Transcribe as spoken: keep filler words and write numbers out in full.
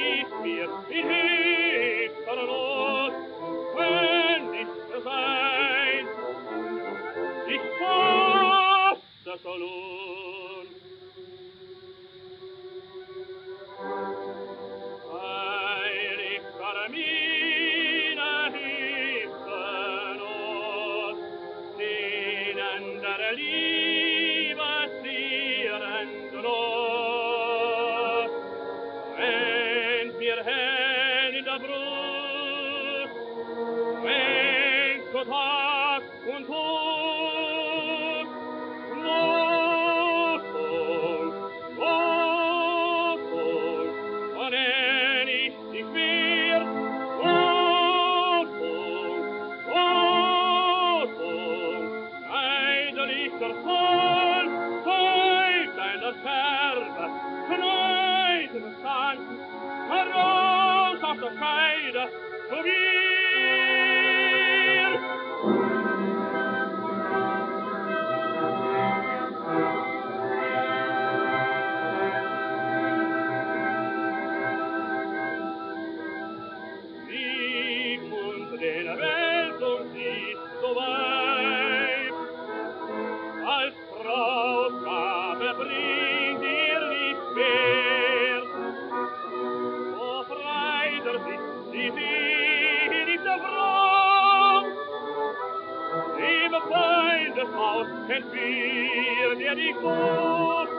ist mir in höchster Not, wenn nicht sein, ich fasse so nun. Heilig Carmina höchste Not, denen der Liebe zierend Not, brennt mir hell in der Brust, brennt so Tag und Tod, Losung, Losung, worin ich dich will, Losung, Losung, eidelichter Soll, seufender Scherbe, kneidender Sang, heraus aus der Scheide, zu dir. Siegmund, den Erwählung ist so weit, als Brautgabe bringt ihr nicht mehr. So freider sitzt die selige Frau, im Feindeshaus entführt er die Gute,